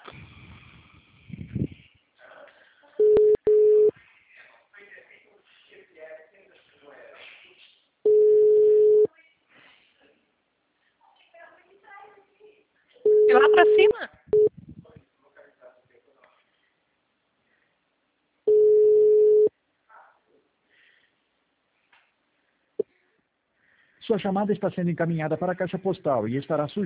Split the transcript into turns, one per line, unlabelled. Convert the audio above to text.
E lá pra cima.
Sua chamada está sendo encaminhada para a caixa postal e estará sujeita